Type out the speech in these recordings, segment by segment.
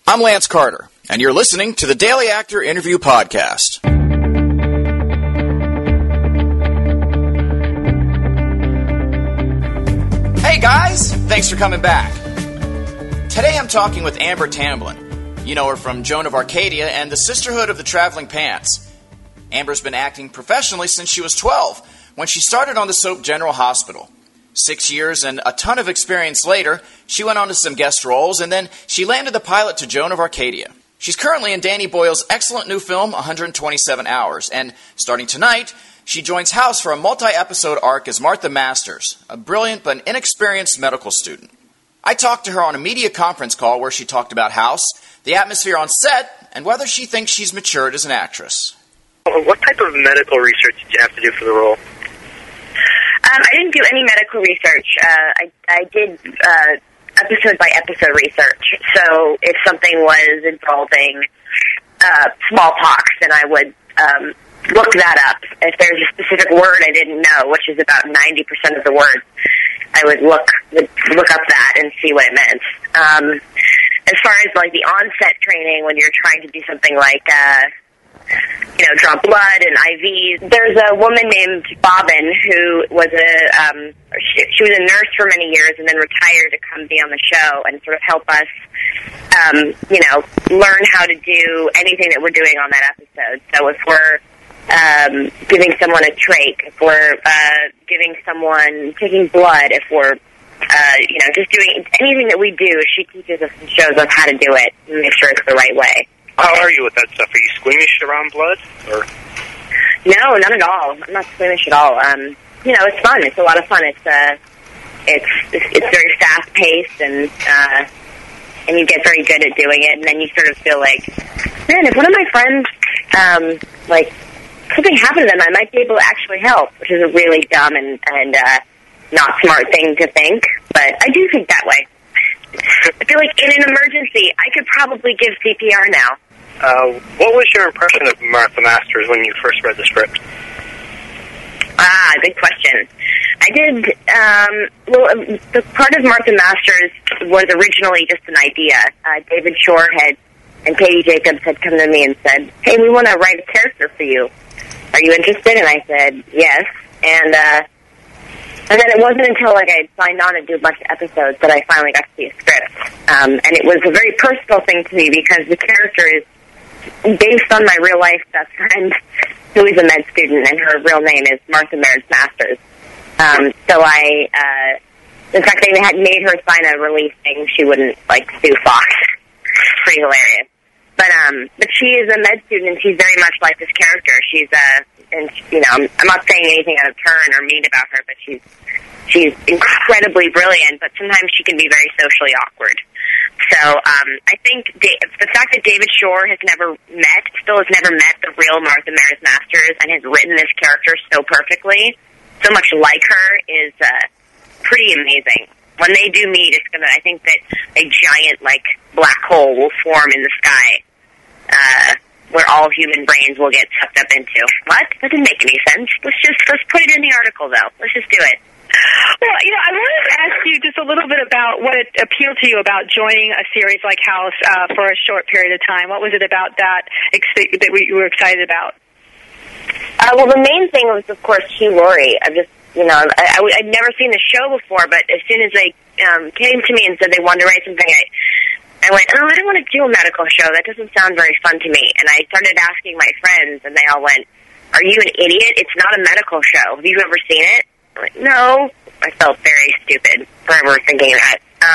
I'm Lance Carter, and you're listening to the Daily Actor Interview Podcast. Hey guys, thanks for coming back. Today I'm talking with Amber Tamblyn. You know her from Joan of Arcadia and the Sisterhood of the Traveling Pants. Amber's been acting professionally since she was 12, when she started on the soap General Hospital. 6 years and a ton of experience later, she went on to some guest roles, and then she landed the pilot to Joan of Arcadia. She's currently in Danny Boyle's excellent new film, 127 Hours, and starting tonight, she joins House for a multi-episode arc as Martha Masters, a brilliant but inexperienced medical student. I talked to her on a media conference call where she talked about House, the atmosphere on set, and whether she thinks she's matured as an actress. What type of medical research did you have to do for the role? I didn't do any medical research. I did episode-by-episode research. So if something was involving smallpox, then I would look that up. If there's a specific word I didn't know, which is about 90% of the words, I would look up that and see what it meant. As far as like the onset training, when you're trying to do something like draw blood and IVs. There's a woman named Bobbin who was she was a nurse for many years and then retired to come be on the show and sort of help us, learn how to do anything that we're doing on that episode. So if we're giving someone a trach, if we're taking blood, if we're just doing anything that we do, she teaches us and shows us how to do it and make sure it's the right way. How are you with that stuff? Are you squeamish around blood, or? No, not at all. I'm not squeamish at all. It's fun. It's a lot of fun. It's very fast paced, and you get very good at doing it. And then you sort of feel like, man, if one of my friends something happened to them, I might be able to actually help, which is a really dumb and not smart thing to think. But I do think that way. I feel like in an emergency, I could probably give CPR now. What was your impression of Martha Masters when you first read the script? Good question. I did, the part of Martha Masters was originally just an idea. David Shore and Katie Jacobs had come to me and said, hey, we want to write a character for you. Are you interested? And I said, yes. And then it wasn't until I had signed on to do a bunch of episodes that I finally got to see a script. And it was a very personal thing to me because the character is based on my real-life best friend, who is a med student, and her real name is Martha Meredith Masters. So in fact, they had made her sign a release saying she wouldn't, sue Fox. It's pretty hilarious. But she is a med student, and she's very much like this character. She's I'm not saying anything out of turn or mean about her, but she's incredibly brilliant, but sometimes she can be very socially awkward. So I think the fact that David Shore still has never met the real Martha Meredith Masters and has written this character so perfectly, so much like her, is pretty amazing. When they do meet, I think that a giant, black hole will form in the sky, where all human brains will get sucked up into. What? That didn't make any sense. Let's put it in the article, though. Let's just do it. Well, I wanted to ask you just a little bit about what appealed to you about joining a series like House for a short period of time. What was it about that you were excited about? Well, the main thing was, of course, Hugh Laurie. I'd never seen the show before, but as soon as they came to me and said they wanted to write something, I went, I don't want to do a medical show. That doesn't sound very fun to me. And I started asking my friends, and they all went, are you an idiot? It's not a medical show. Have you ever seen it? I went, no. I felt very stupid forever thinking that.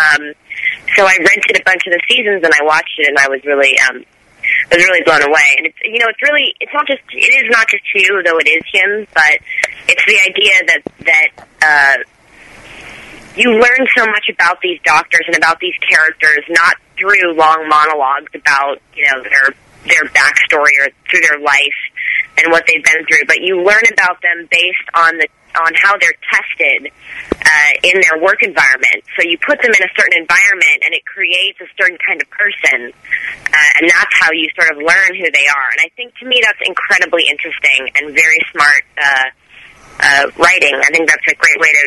So I rented a bunch of the seasons, and I watched it, and I was really blown away. And it is not just Hugh, though it is him, but it's the idea that you learn so much about these doctors and about these characters, not through long monologues about, their backstory or through their life and what they've been through, but you learn about them based on how they're tested in their work environment. So you put them in a certain environment, and it creates a certain kind of person, and that's how you sort of learn who they are. And I think, to me, that's incredibly interesting and very smart writing. I think that's a great way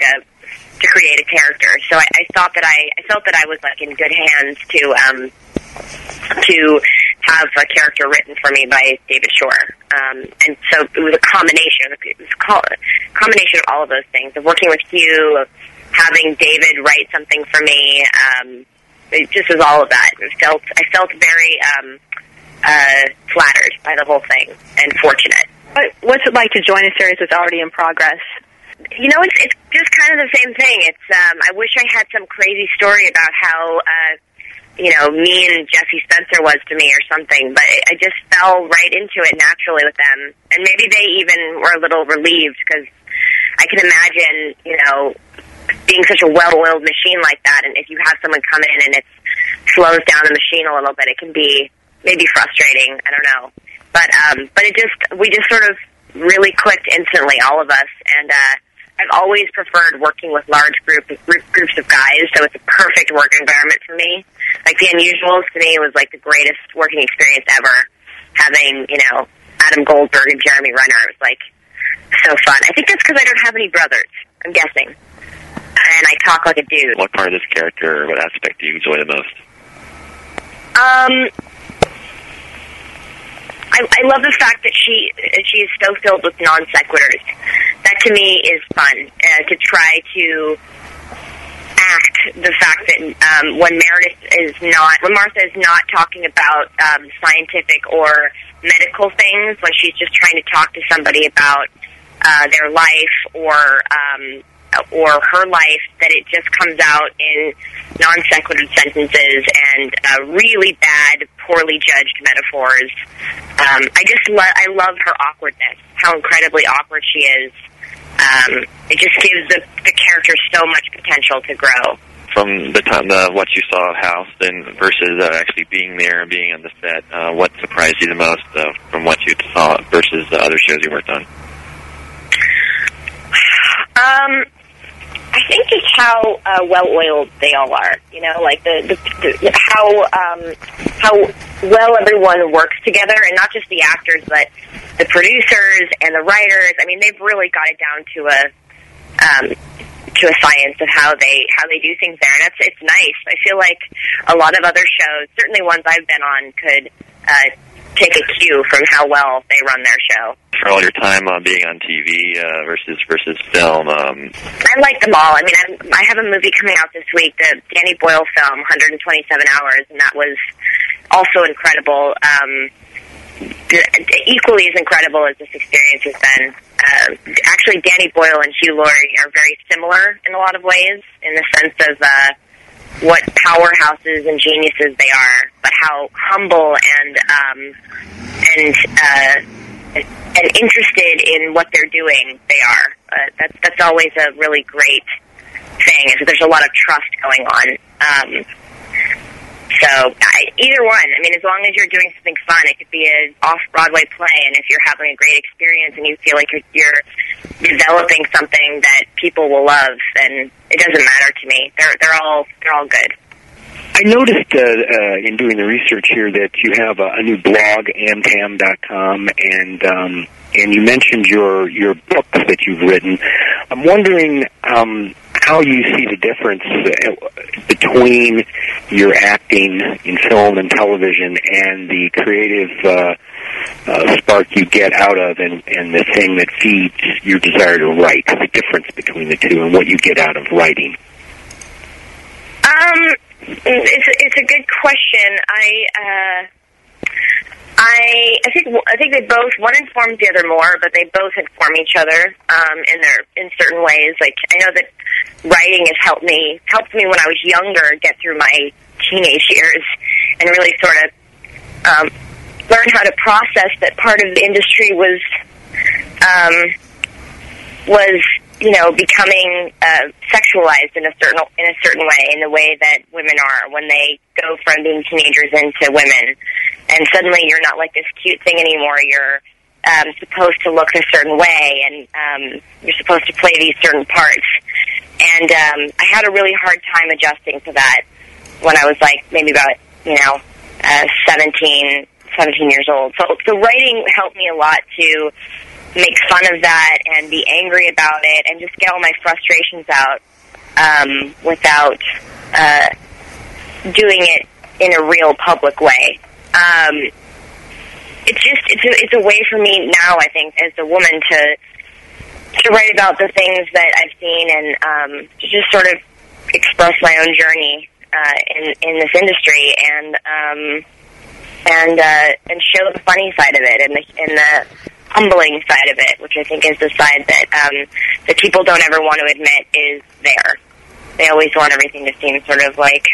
to create a character. So I felt that I was in good hands to have a character written for me by David Shore. And so it was a combination. It was a combination of all of those things, of working with Hugh, of having David write something for me. It just was all of that. I felt very flattered by the whole thing and fortunate. What's it like to join a series that's already in progress? You know, it's just kind of the same thing. It's I wish I had some crazy story about how mean Jesse Spencer was to me or something, but I just fell right into it naturally with them. And maybe they even were a little relieved, because I can imagine, being such a well-oiled machine like that, and if you have someone come in and it slows down the machine a little bit, it can be maybe frustrating. I don't know. But we just sort of really clicked instantly, all of us, and I've always preferred working with large groups of guys, so it's a perfect work environment for me. Like The Unusuals, to me, was like the greatest working experience ever. Having, Adam Goldberg and Jeremy Renner, it was like so fun. I think that's because I don't have any brothers, I'm guessing. And I talk like a dude. What part of this character, or what aspect do you enjoy the most? I love the fact that she is so filled with non sequiturs. That to me is fun, to try to act the fact that when Martha is not talking about scientific or medical things, when she's just trying to talk to somebody about their life or her life, that it just comes out in non sequitur sentences and really bad, poorly judged metaphors. I love her awkwardness, how incredibly awkward she is. It just gives the character so much potential to grow. From the time what you saw House, then versus actually being there and being on the set, what surprised you the most from what you saw versus the other shows you worked on? I think just how well-oiled they all are. Like how well everyone works together, and not just the actors, but the producers and the writers. I mean, they've really got it down to a science of how they do things there, and it's nice. I feel like a lot of other shows, certainly ones I've been on, could take a cue from how well they run their show. For all your time being on TV versus film, I like them all. I mean, I have a movie coming out this week, the Danny Boyle film, 127 Hours, and that was also incredible. Equally as incredible as this experience has been. Actually, Danny Boyle and Hugh Laurie are very similar in a lot of ways, in the sense of what powerhouses and geniuses they are, but how humble and interested in what they're doing they are. That's always a really great thing, is that there's a lot of trust going on. So either one. I mean, as long as you're doing something fun, it could be an off-Broadway play, and if you're having a great experience and you feel like you're developing something that people will love, then it doesn't matter to me. They're all good. I noticed in doing the research here that you have a new blog, amtam.com, and you mentioned your books that you've written. I'm wondering how you see the difference between your acting in film and television and the creative spark you get out of and the thing that feeds your desire to write, the difference between the two and what you get out of writing. It's a good question. I think they both, one informs the other more, but they both inform each other in certain ways. Like, I know that writing has helped me when I was younger get through my teenage years and really sort of learn how to process that part of the industry was becoming sexualized in a certain way, in the way that women are when they go from being teenagers into women. And suddenly you're not like this cute thing anymore. You're supposed to look a certain way, and you're supposed to play these certain parts. And I had a really hard time adjusting to that when I was like maybe about 17 years old. So writing helped me a lot to make fun of that and be angry about it and just get all my frustrations out without doing it in a real public way. It's a way for me now, I think, as a woman to write about the things that I've seen and to just sort of express my own journey in this industry and show the funny side of it and the humbling side of it, which I think is the side that people don't ever want to admit is there. They always want everything to seem sort of like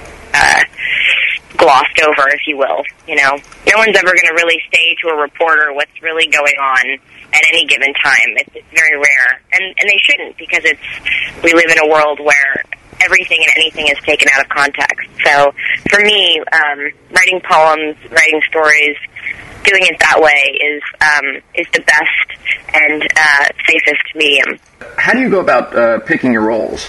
glossed over, if you will. You know, no one's ever going to really say to a reporter what's really going on at any given time. It's very rare, and they shouldn't, because we live in a world where everything and anything is taken out of context. So for me, writing poems, writing stories, doing it that way is the best and safest medium. How do you go about picking your roles?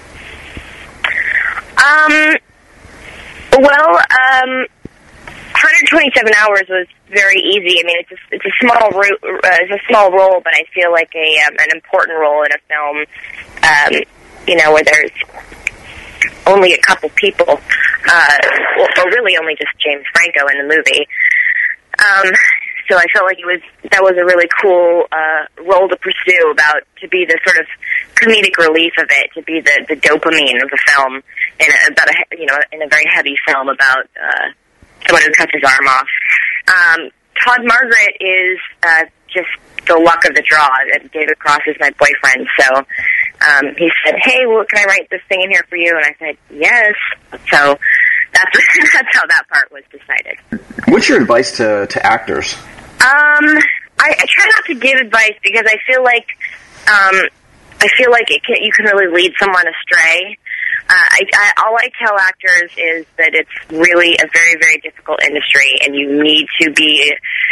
127 Hours was very easy. I mean, it's a small role, but I feel like an important role in a film. Where there's only a couple people, or really only just James Franco in the movie. So I felt like that was a really cool role to pursue, to be the sort of comedic relief of it, to be the dopamine of the film in a very heavy film about someone who cuts his arm off. Todd Margaret is just the luck of the draw. David Cross is my boyfriend, so he said, "Hey, well, can I write this thing in here for you?" And I said, "Yes." So that's how that part was decided. What's your advice to actors? I try not to give advice because I feel like you can really lead someone astray. All I tell actors is that it's really a very, very difficult industry, and you need to be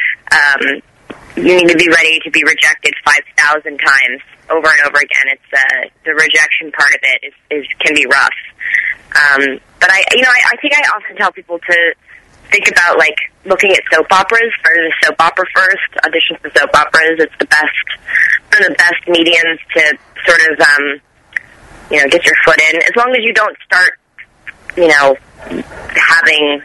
ready to be rejected 5,000 times over and over again. It's the rejection part of it can be rough. But I think I often tell people to think about like looking at soap operas. Start as a soap opera first. Audition for soap operas. It's one of the best mediums to sort of get your foot in. As long as you don't start having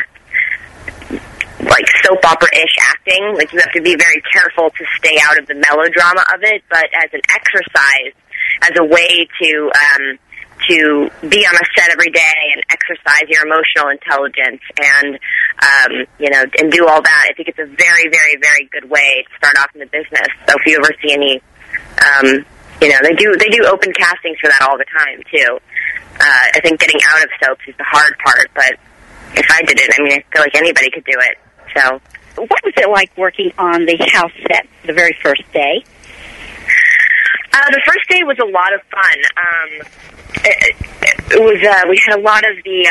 like soap opera-ish acting. Like, you have to be very careful to stay out of the melodrama of it, but as an exercise, as a way to be on a set every day and exercise your emotional intelligence and and do all that, I think it's a very, very, very good way to start off in the business. So if you ever see any, they do open castings for that all the time too. I think getting out of soaps is the hard part, but if I did it, I feel like anybody could do it. So, what was it like working on the house set the very first day? The first day was a lot of fun. It was we had a lot of the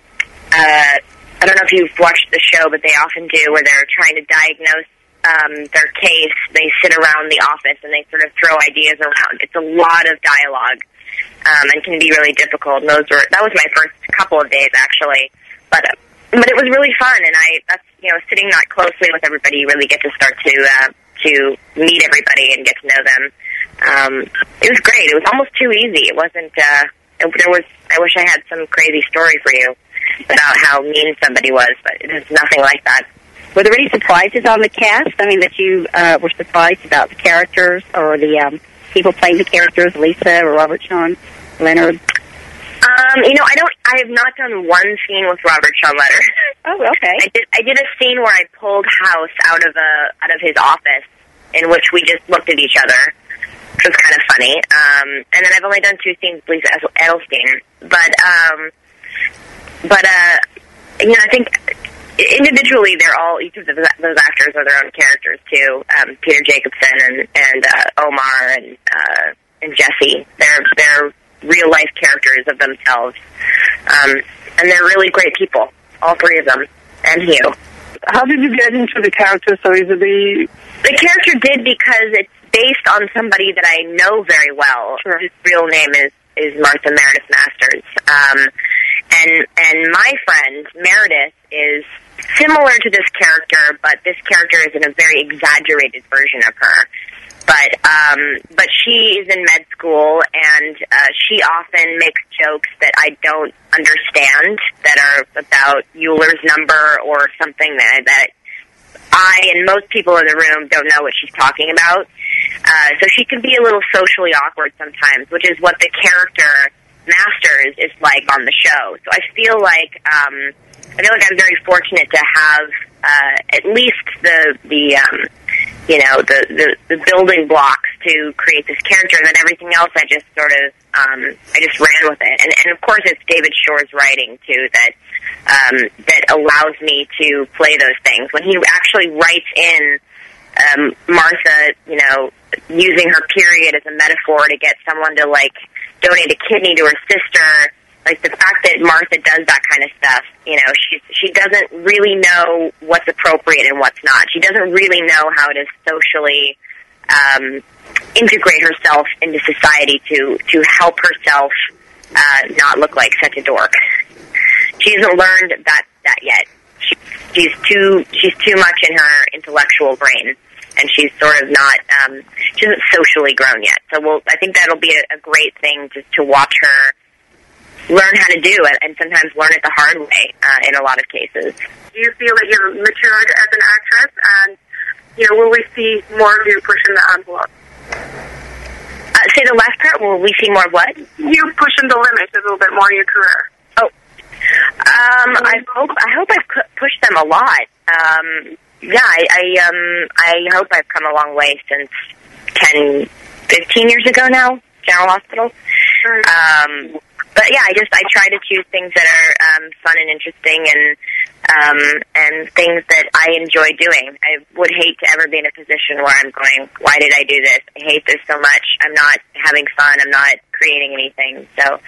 I don't know if you've watched the show, but they often do, where they're trying to diagnose their case. They sit around the office and they sort of throw ideas around. It's a lot of dialogue and can be really difficult. And that was my first couple of days actually, but it was really fun. And sitting that closely with everybody, you really get to start to meet everybody and get to know them. It was great. It was almost too easy. It wasn't. I wish I had some crazy story for you about how mean somebody was, but it is nothing like that. Were there any surprises on the cast? That you were surprised about the characters or the people playing the characters, Lisa or Robert Sean Leonard? I have not done one scene with Robert Sean Leonard. Oh, okay. I did a scene where I pulled House out of his office, in which we just looked at each other, which was kind of funny. And then I've only done 2 scenes with Lisa Edelstein, but I think individually each of those actors are their own characters too. Peter Jacobson and Omar and Jesse, they're real life characters of themselves, and they're really great people, all 3 of them, and Hugh. How did you get into the character so easily? The character did because it's based on somebody that I know very well. Sure. His real name is Martha Meredith Masters, and my friend Meredith is similar to this character, but this character is in a very exaggerated version of her. But she is in med school, and she often makes jokes that I don't understand, that are about Euler's number or something that I and most people in the room don't know what she's talking about. So she can be a little socially awkward sometimes, which is what the character Masters is like on the show. So I feel like I'm very fortunate to have at least the building blocks to create this character, and then everything else I just sort of I just ran with it. And of course it's David Shore's writing too that allows me to play those things. When he actually writes in Martha, using her period as a metaphor to get someone to donate a kidney to her sister, like the fact that Martha does that kind of stuff, she doesn't really know what's appropriate and what's not. She doesn't really know how to socially integrate herself into society to help herself not look like such a dork. She hasn't learned that yet. She's too much in her intellectual brain, and she's sort of not. She isn't socially grown yet. So I think that'll be a great thing to watch her learn how to do it, and sometimes learn it the hard way in a lot of cases. Do you feel that you've matured as an actress, and will we see more of you pushing the envelope? Say the last part. Will we see more of what? You pushing the limits a little bit more in your career. Oh, I hope I've pushed them a lot. I hope I've come a long way since 10, 15 years ago now, General Hospital. Sure. But yeah, I try to choose things that are fun and interesting and things that I enjoy doing. I would hate to ever be in a position where I'm going, why did I do this? I hate this so much. I'm not having fun. I'm not creating anything. So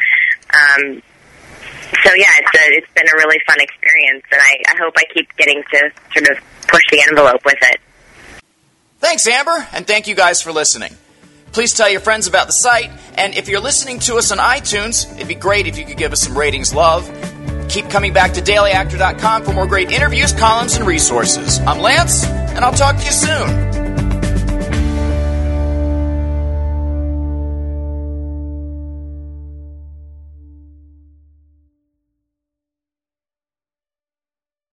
yeah, it's been a really fun experience, and I hope I keep getting to sort of push the envelope with it. Thanks, Amber, and thank you guys for listening. Please tell your friends about the site, and if you're listening to us on iTunes, it'd be great if you could give us some ratings love. Keep coming back to dailyactor.com for more great interviews, columns, and resources. I'm Lance, and I'll talk to you soon.